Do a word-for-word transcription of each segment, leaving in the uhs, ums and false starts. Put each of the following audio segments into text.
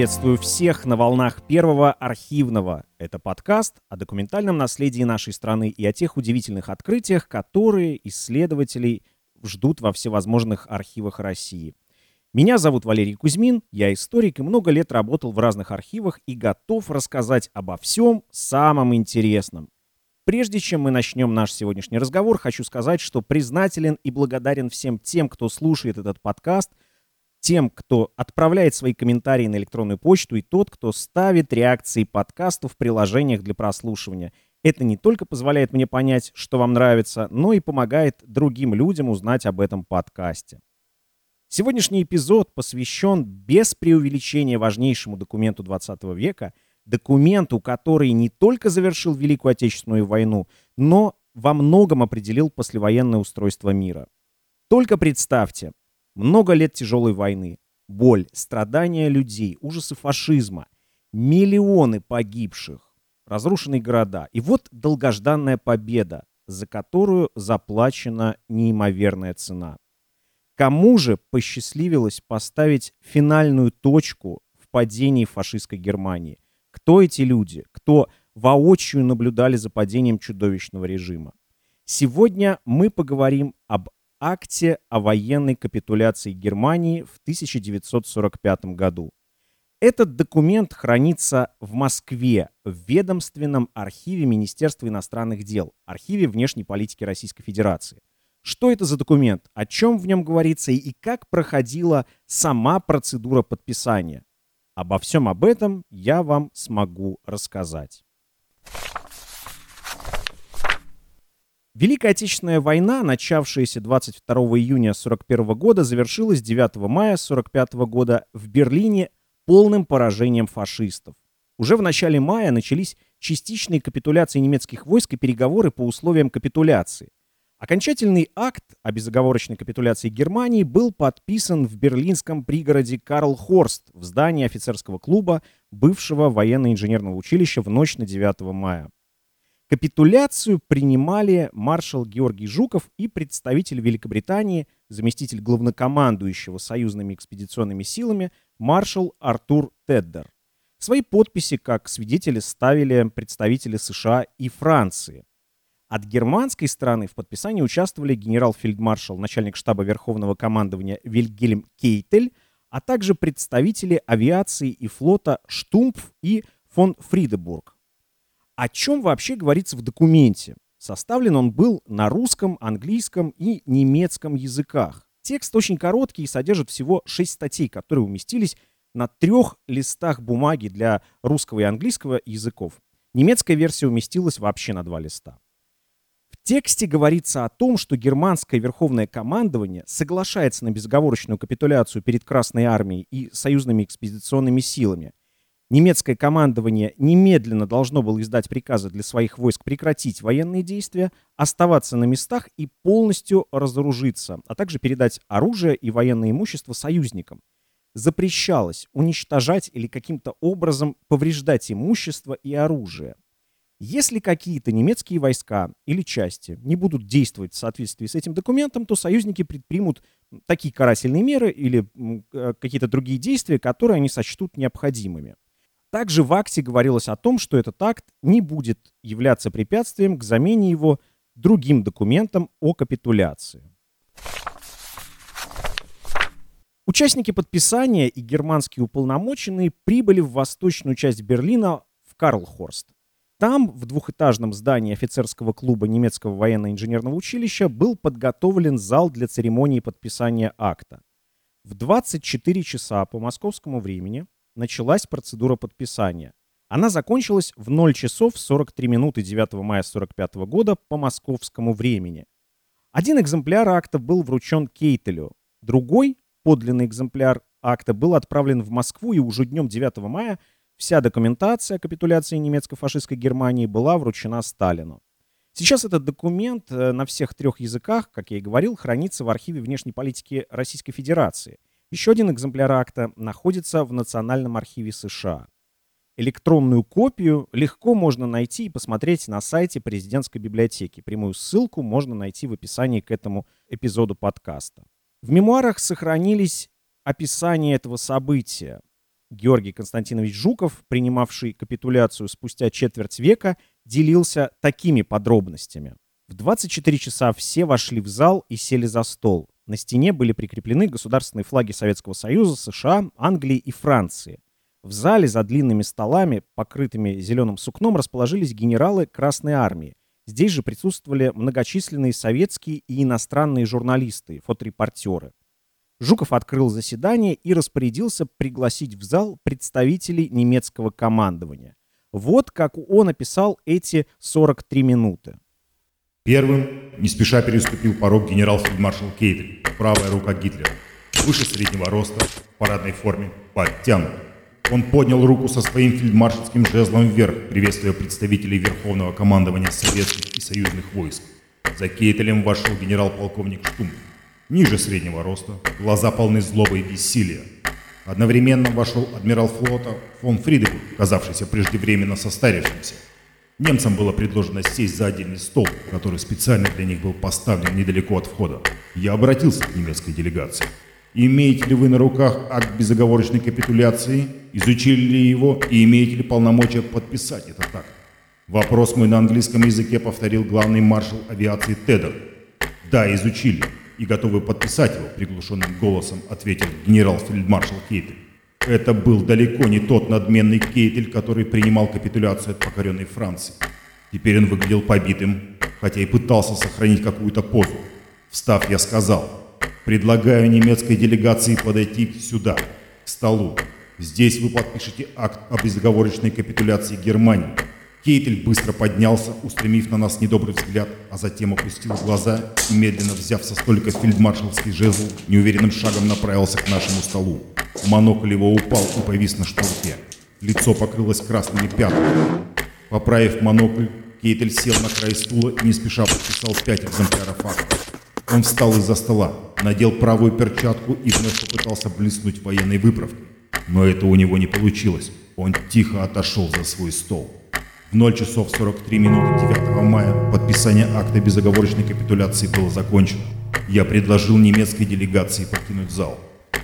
Приветствую всех на волнах Первого архивного. Это подкаст о документальном наследии нашей страны и о тех удивительных открытиях, которые исследователи ждут во всевозможных архивах России. Меня зовут Валерий Кузьмин, я историк и много лет работал в разных архивах и готов рассказать обо всем самом интересном. Прежде чем мы начнем наш сегодняшний разговор, хочу сказать, что признателен и благодарен всем тем, кто слушает этот подкаст, тем, кто отправляет свои комментарии на электронную почту, и тот, кто ставит реакции подкасту в приложениях для прослушивания. Это не только позволяет мне понять, что вам нравится, но и помогает другим людям узнать об этом подкасте. Сегодняшний эпизод посвящен без преувеличения важнейшему документу двадцатого века, документу, который не только завершил Великую Отечественную войну, но во многом определил послевоенное устройство мира. Только представьте, много лет тяжелой войны, боль, страдания людей, ужасы фашизма, миллионы погибших, разрушенные города. И вот долгожданная победа, за которую заплачена неимоверная цена. Кому же посчастливилось поставить финальную точку в падении фашистской Германии? Кто эти люди? Кто воочию наблюдали за падением чудовищного режима? Сегодня мы поговорим об акте о военной капитуляции Германии в тысяча девятьсот сорок пятом году. Этот документ хранится в Москве в ведомственном архиве Министерства иностранных дел, архиве внешней политики Российской Федерации. Что это за документ, о чем в нем говорится и как проходила сама процедура подписания? Обо всем об этом я вам смогу рассказать. Великая Отечественная война, начавшаяся двадцать второго июня сорок первого года, завершилась девятого мая сорок пятого года в Берлине полным поражением фашистов. Уже в начале мая начались частичные капитуляции немецких войск и переговоры по условиям капитуляции. Окончательный акт о безоговорочной капитуляции Германии был подписан в берлинском пригороде Карлхорст в здании офицерского клуба бывшего военно-инженерного училища в ночь на девятое мая. Капитуляцию принимали маршал Георгий Жуков и представитель Великобритании, заместитель главнокомандующего союзными экспедиционными силами, маршал Артур Теддер. Свои подписи как свидетели ставили представители США и Франции. От германской стороны в подписании участвовали генерал-фельдмаршал, начальник штаба Верховного командования Вильгельм Кейтель, а также представители авиации и флота Штумпф и фон Фридебург. О чем вообще говорится в документе? Составлен он был на русском, английском и немецком языках. Текст очень короткий и содержит всего шесть статей, которые уместились на трех листах бумаги для русского и английского языков. Немецкая версия уместилась вообще на два листа. В тексте говорится о том, что германское верховное командование соглашается на безоговорочную капитуляцию перед Красной армией и союзными экспедиционными силами. Немецкое командование немедленно должно было издать приказы для своих войск прекратить военные действия, оставаться на местах и полностью разоружиться, а также передать оружие и военное имущество союзникам. Запрещалось уничтожать или каким-то образом повреждать имущество и оружие. Если какие-то немецкие войска или части не будут действовать в соответствии с этим документом, то союзники предпримут такие карательные меры или какие-то другие действия, которые они сочтут необходимыми. Также в акте говорилось о том, что этот акт не будет являться препятствием к замене его другим документом о капитуляции. Участники подписания и германские уполномоченные прибыли в восточную часть Берлина в Карлхорст. Там, в двухэтажном здании офицерского клуба немецкого военно-инженерного училища, был подготовлен зал для церемонии подписания акта. В двадцать четыре часа по московскому времени началась процедура подписания. Она закончилась в ноль часов сорок три минуты девятого мая сорок пятого года по московскому времени. Один экземпляр акта был вручен Кейтелю, другой, подлинный экземпляр акта, был отправлен в Москву, и уже днем девятого мая вся документация о капитуляции немецко-фашистской Германии была вручена Сталину. Сейчас этот документ на всех трех языках, как я и говорил, хранится в архиве внешней политики Российской Федерации. Еще один экземпляр акта находится в Национальном архиве США. Электронную копию легко можно найти и посмотреть на сайте президентской библиотеки. Прямую ссылку можно найти в описании к этому эпизоду подкаста. В мемуарах сохранились описание этого события. Георгий Константинович Жуков, принимавший капитуляцию спустя четверть века, делился такими подробностями. В двадцать четыре часа все вошли в зал и сели за стол. На стене были прикреплены государственные флаги Советского Союза, США, Англии и Франции. В зале за длинными столами, покрытыми зеленым сукном, расположились генералы Красной Армии. Здесь же присутствовали многочисленные советские и иностранные журналисты, фоторепортеры. Жуков открыл заседание и распорядился пригласить в зал представителей немецкого командования. Вот как он описал эти сорок три минуты. Первым, не спеша переступил порог генерал-фельдмаршал Кейтель, правая рука Гитлера. Выше среднего роста, в парадной форме, подтянут. Он поднял руку со своим фельдмаршальским жезлом вверх, приветствуя представителей Верховного командования советских и союзных войск. За Кейтелем вошел генерал-полковник Штумф. Ниже среднего роста, глаза полны злобы и бессилия. Одновременно вошел адмирал флота фон Фридебург, казавшийся преждевременно состарившимся. Немцам было предложено сесть за отдельный стол, который специально для них был поставлен недалеко от входа. Я обратился к немецкой делегации. Имеете ли вы на руках акт безоговорочной капитуляции? Изучили ли его и имеете ли полномочия подписать этот акт? Вопрос мой на английском языке повторил главный маршал авиации Тедер. Да, изучили и готовы подписать его, приглушенным голосом ответил генерал-фельдмаршал Кейтель. Это был далеко не тот надменный Кейтель, который принимал капитуляцию от покоренной Франции. Теперь он выглядел побитым, хотя и пытался сохранить какую-то позу. Встав, я сказал: предлагаю немецкой делегации подойти сюда, к столу. Здесь вы подпишете акт о безоговорочной капитуляции Германии. Кейтель быстро поднялся, устремив на нас недобрый взгляд, а затем опустил глаза и, медленно взяв со столика фельдмаршалский жезл, неуверенным шагом направился к нашему столу. Монокль его упал и повис на шнурке. Лицо покрылось красными пятнами. Поправив монокль, Кейтель сел на край стула и не спеша подписал пять экземпляров акта. Он встал из-за стола, надел правую перчатку и вновь попытался блеснуть военной выправкой. Но это у него не получилось. Он тихо отошел за свой стол. В ноль часов сорок три минуты девятого мая подписание акта безоговорочной капитуляции было закончено. Я предложил немецкой делегации покинуть зал.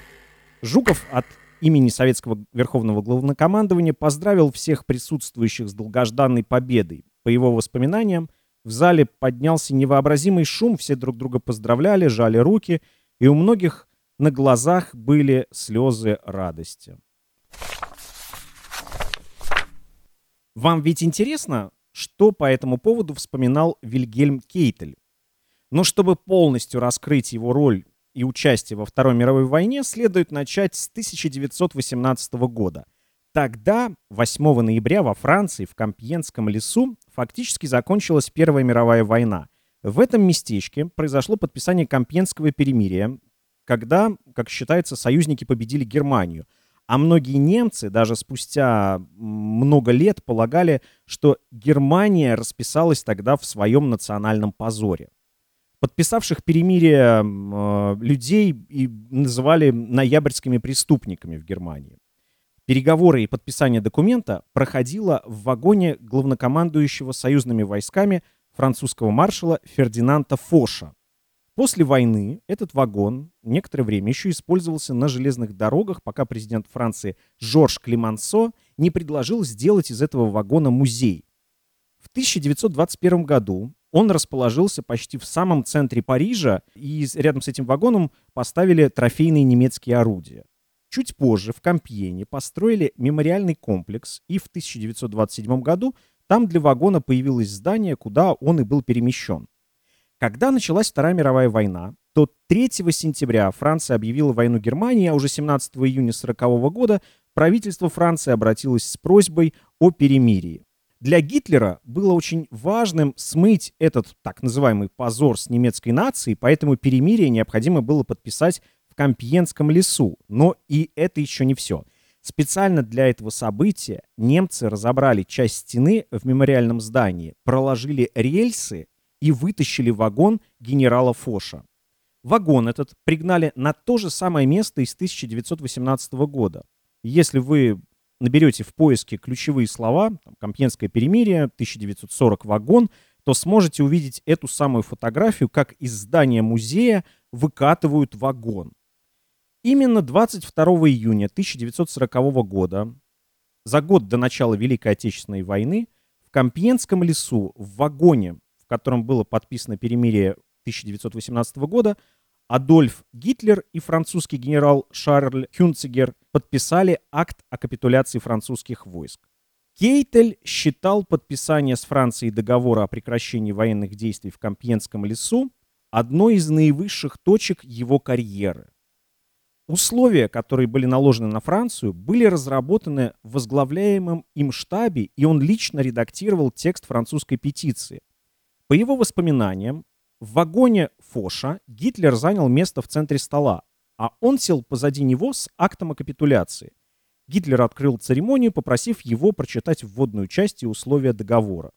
Жуков от имени Советского Верховного Главнокомандования поздравил всех присутствующих с долгожданной победой. По его воспоминаниям, в зале поднялся невообразимый шум, все друг друга поздравляли, жали руки, и у многих на глазах были слезы радости. Вам ведь интересно, что по этому поводу вспоминал Вильгельм Кейтель? Но чтобы полностью раскрыть его роль и участие во Второй мировой войне, следует начать с тысяча девятьсот восемнадцатого года. Тогда, восьмого ноября, во Франции, в Компьенском лесу, фактически закончилась Первая мировая война. В этом местечке произошло подписание Компьенского перемирия, когда, как считается, союзники победили Германию. А многие немцы даже спустя много лет полагали, что Германия расписалась тогда в своем национальном позоре. Подписавших перемирие э, людей и называли ноябрьскими преступниками в Германии. Переговоры и подписание документа проходило в вагоне главнокомандующего союзными войсками французского маршала Фердинанда Фоша. После войны этот вагон некоторое время еще использовался на железных дорогах, пока президент Франции Жорж Клемансо не предложил сделать из этого вагона музей. В тысяча девятьсот двадцать первом году он расположился почти в самом центре Парижа, и рядом с этим вагоном поставили трофейные немецкие орудия. Чуть позже в Компьене построили мемориальный комплекс, и в тысяча девятьсот двадцать седьмом году там для вагона появилось здание, куда он и был перемещен. Когда началась Вторая мировая война, то третьего сентября Франция объявила войну Германии, а уже семнадцатого июня сорокового года правительство Франции обратилось с просьбой о перемирии. Для Гитлера было очень важным смыть этот так называемый позор с немецкой нацией, поэтому перемирие необходимо было подписать в Компьенском лесу. Но и это еще не все. Специально для этого события немцы разобрали часть стены в мемориальном здании, проложили рельсы и вытащили вагон генерала Фоша. Вагон этот пригнали на то же самое место из тысяча девятьсот восемнадцатого года. Если вы наберете в поиске ключевые слова там, «Компьенское перемирие», тысяча девятьсот сорок вагон, то сможете увидеть эту самую фотографию, как из здания музея выкатывают вагон. Именно двадцать второго июня тысяча девятьсот сорокового года, за год до начала Великой Отечественной войны, в Компьенском лесу в вагоне, в котором было подписано перемирие тысяча девятьсот восемнадцатого года, Адольф Гитлер и французский генерал Шарль Хюнцигер подписали акт о капитуляции французских войск. Кейтель считал подписание с Францией договора о прекращении военных действий в Компьенском лесу одной из наивысших точек его карьеры. Условия, которые были наложены на Францию, были разработаны в возглавляемом им штабе, и он лично редактировал текст французской петиции. По его воспоминаниям, в вагоне Фоша Гитлер занял место в центре стола, а он сел позади него с актом о капитуляции. Гитлер открыл церемонию, попросив его прочитать вводную часть и условия договора.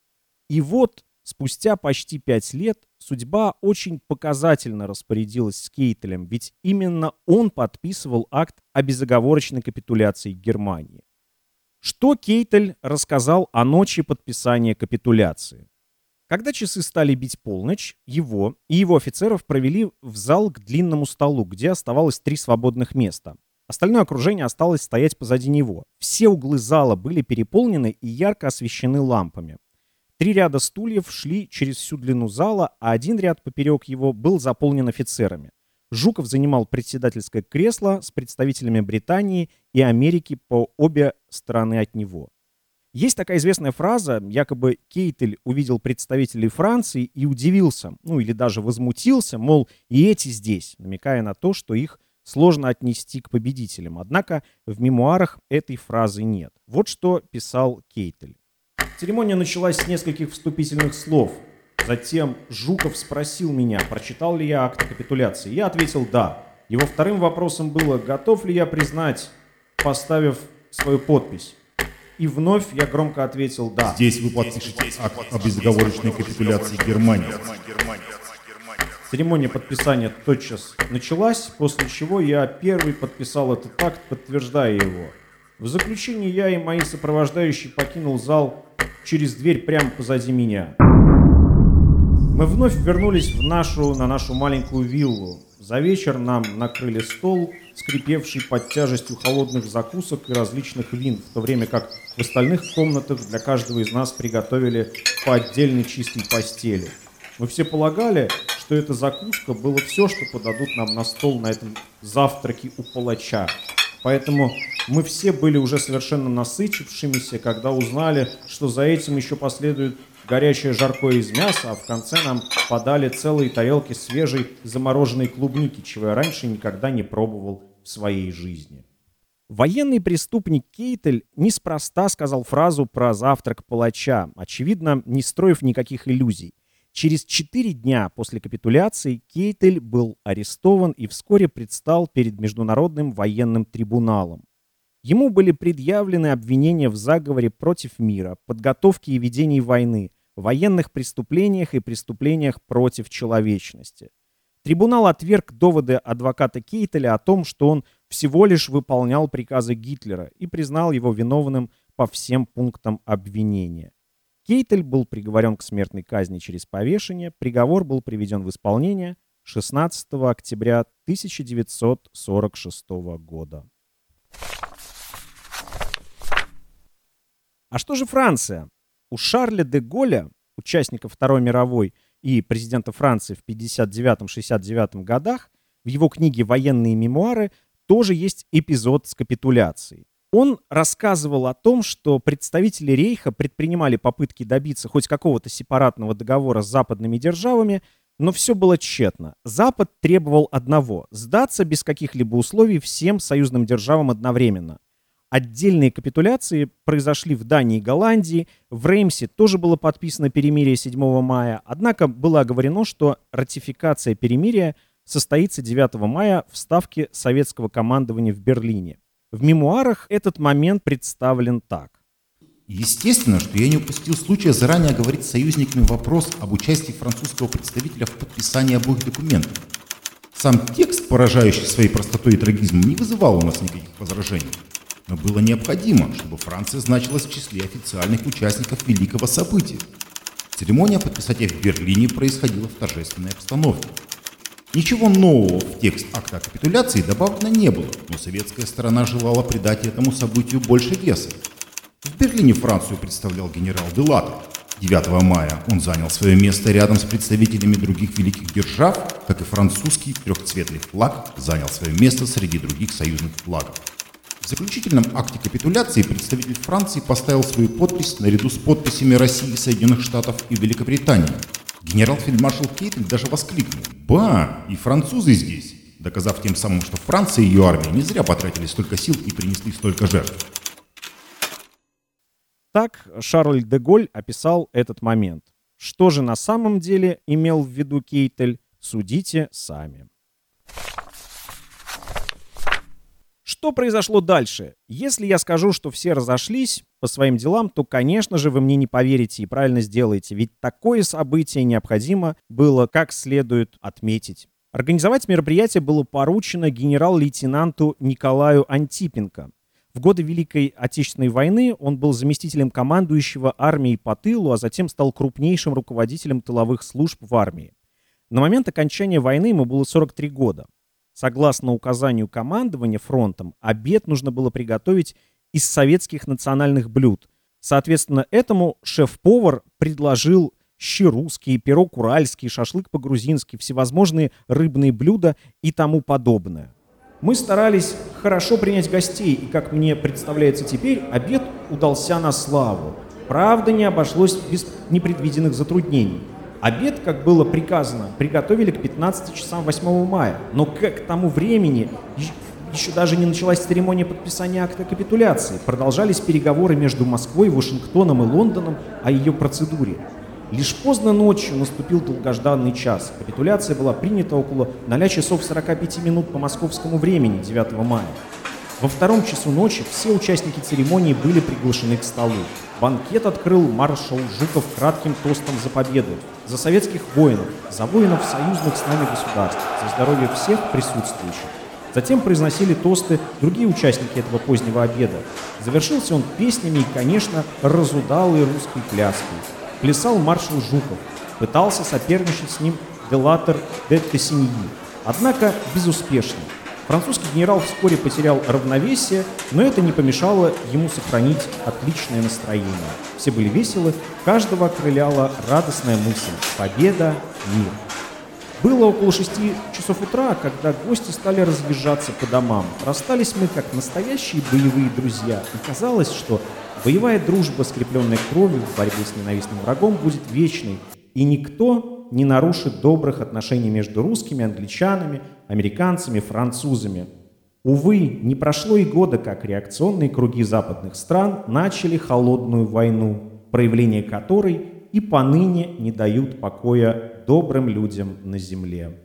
И вот, спустя почти пять лет, судьба очень показательно распорядилась с Кейтелем, ведь именно он подписывал акт о безоговорочной капитуляции Германии. Что Кейтель рассказал о ночи подписания капитуляции? Когда часы стали бить полночь, его и его офицеров провели в зал к длинному столу, где оставалось три свободных места. Остальное окружение осталось стоять позади него. Все углы зала были переполнены и ярко освещены лампами. Три ряда стульев шли через всю длину зала, а один ряд поперек его был заполнен офицерами. Жуков занимал председательское кресло с представителями Британии и Америки по обе стороны от него. Есть такая известная фраза, якобы Кейтель увидел представителей Франции и удивился, ну или даже возмутился, мол, и эти здесь, намекая на то, что их сложно отнести к победителям. Однако в мемуарах этой фразы нет. Вот что писал Кейтель. Церемония началась с нескольких вступительных слов. Затем Жуков спросил меня, прочитал ли я акт капитуляции. Я ответил «да». Его вторым вопросом было, готов ли я признать, поставив свою подпись. И вновь я громко ответил «да». Здесь вы подпишете акт о безоговорочной капитуляции Германии. Церемония подписания тотчас началась, после чего я первый подписал этот акт, подтверждая его. В заключение я и мои сопровождающие покинул зал через дверь прямо позади меня. Мы вновь вернулись в нашу, на нашу маленькую виллу. За вечер нам накрыли стол, скрипевший под тяжестью холодных закусок и различных вин, в то время как в остальных комнатах для каждого из нас приготовили по отдельной чистой постели. Мы все полагали, что эта закуска было все, что подадут нам на стол на этом завтраке у палача. Поэтому мы все были уже совершенно насытившимися, когда узнали, что за этим еще последует горячее жаркое из мяса, а в конце нам подали целые тарелки свежей замороженной клубники, чего я раньше никогда не пробовал в своей жизни. Военный преступник Кейтель неспроста сказал фразу про завтрак палача, очевидно, не строив никаких иллюзий. Через четыре дня после капитуляции Кейтель был арестован и вскоре предстал перед Международным военным трибуналом. Ему были предъявлены обвинения в заговоре против мира, подготовке и ведении войны, военных преступлениях и преступлениях против человечности. Трибунал отверг доводы адвоката Кейтеля о том, что он всего лишь выполнял приказы Гитлера, и признал его виновным по всем пунктам обвинения. Кейтель был приговорен к смертной казни через повешение. Приговор был приведен в исполнение шестнадцатого октября тысяча девятьсот сорок шестого года. А что же Франция? У Шарля де Голля, участника Второй мировой и президента Франции в пятьдесят девятом — шестьдесят девятом годах, в его книге «Военные мемуары» тоже есть эпизод с капитуляцией. Он рассказывал о том, что представители Рейха предпринимали попытки добиться хоть какого-то сепаратного договора с западными державами, но все было тщетно. Запад требовал одного – сдаться без каких-либо условий всем союзным державам одновременно. Отдельные капитуляции произошли в Дании и Голландии, в Реймсе тоже было подписано перемирие седьмого мая, однако было оговорено, что ратификация перемирия состоится девятого мая в ставке советского командования в Берлине. В мемуарах этот момент представлен так. Естественно, что я не упустил случая заранее оговорить с союзниками вопрос об участии французского представителя в подписании обоих документов. Сам текст, поражающий своей простотой и трагизмом, не вызывал у нас никаких возражений. Но было необходимо, чтобы Франция значилась в числе официальных участников великого события. Церемония подписания в Берлине происходила в торжественной обстановке. Ничего нового в текст акта о капитуляции добавлено не было, но советская сторона желала придать этому событию больше веса. В Берлине Францию представлял генерал де Латтер. девятого мая он занял свое место рядом с представителями других великих держав, как и французский трехцветный флаг занял свое место среди других союзных флагов. В заключительном акте капитуляции представитель Франции поставил свою подпись наряду с подписями России, Соединенных Штатов и Великобритании. Генерал-фельдмаршал Кейтель даже воскликнул: «Ба, и французы здесь!», доказав тем самым, что Франция и ее армия не зря потратили столько сил и принесли столько жертв. Так Шарль де Голль описал этот момент. Что же на самом деле имел в виду Кейтель, судите сами. Что произошло дальше? Если я скажу, что все разошлись по своим делам, то, конечно же, вы мне не поверите и правильно сделаете, ведь такое событие необходимо было как следует отметить. Организовать мероприятие было поручено генерал-лейтенанту Николаю Антипенко. В годы Великой Отечественной войны он был заместителем командующего армией по тылу, а затем стал крупнейшим руководителем тыловых служб в армии. На момент окончания войны ему было сорок три года. Согласно указанию командования фронтом, обед нужно было приготовить из советских национальных блюд. Соответственно, этому шеф-повар предложил щи русские, пирог уральский, шашлык по-грузински, всевозможные рыбные блюда и тому подобное. Мы старались хорошо принять гостей, и, как мне представляется теперь, обед удался на славу. Правда, не обошлось без непредвиденных затруднений. Обед, как было приказано, приготовили к пятнадцати часам восьмого мая, но к тому времени еще даже не началась церемония подписания акта капитуляции. Продолжались переговоры между Москвой, Вашингтоном и Лондоном о ее процедуре. Лишь поздно ночью наступил долгожданный час. Капитуляция была принята около ноля часов сорока пяти минут по московскому времени девятого мая. Во втором часу ночи все участники церемонии были приглашены к столу. Банкет открыл маршал Жуков кратким тостом за победу, за советских воинов, за воинов союзных с нами государств, за здоровье всех присутствующих. Затем произносили тосты другие участники этого позднего обеда. Завершился он песнями и, конечно, разудалой русской пляской. Плясал маршал Жуков, пытался соперничать с ним де Латтер де Тессиньи, однако безуспешно. Французский генерал вскоре потерял равновесие, но это не помешало ему сохранить отличное настроение. Все были веселы, каждого окрыляла радостная мысль: победа, мир. Было около шести часов утра, когда гости стали разъезжаться по домам. Расстались мы как настоящие боевые друзья, и казалось, что боевая дружба, скрепленная кровью в борьбе с ненавистным врагом, будет вечной, и никто не нарушит добрых отношений между русскими, англичанами, американцами, французами. Увы, не прошло и года, как реакционные круги западных стран начали холодную войну, проявления которой и поныне не дают покоя добрым людям на земле.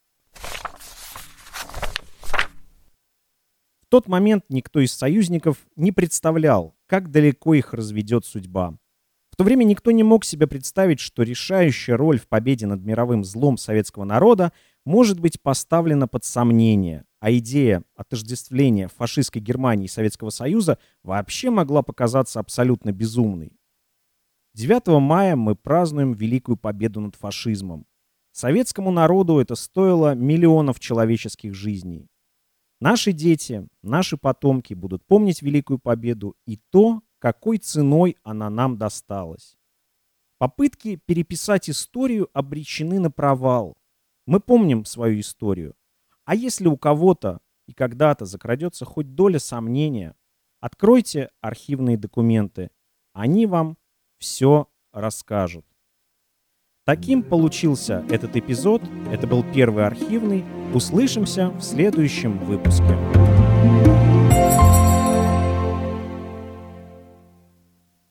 В тот момент никто из союзников не представлял, как далеко их разведет судьба. В то время никто не мог себе представить, что решающая роль в победе над мировым злом советского народа может быть поставлена под сомнение, а идея отождествления фашистской Германии и Советского Союза вообще могла показаться абсолютно безумной. девятого мая мы празднуем великую победу над фашизмом. Советскому народу это стоило миллионов человеческих жизней. Наши дети, наши потомки будут помнить великую победу и то, какой ценой она нам досталась. Попытки переписать историю обречены на провал. Мы помним свою историю. А если у кого-то и когда-то закрадется хоть доля сомнения, откройте архивные документы. Они вам все расскажут. Таким получился этот эпизод. Это был первый архивный. Услышимся в следующем выпуске.